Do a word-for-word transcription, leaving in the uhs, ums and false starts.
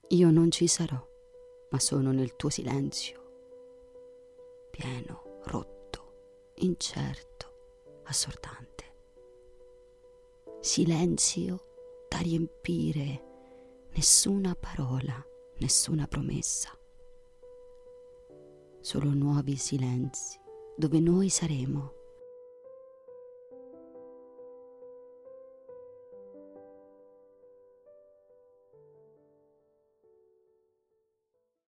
Io non ci sarò, ma sono nel tuo silenzio, pieno, rotto, incerto, assordante. Silenzio da riempire, nessuna parola, nessuna promessa. Solo nuovi silenzi dove noi saremo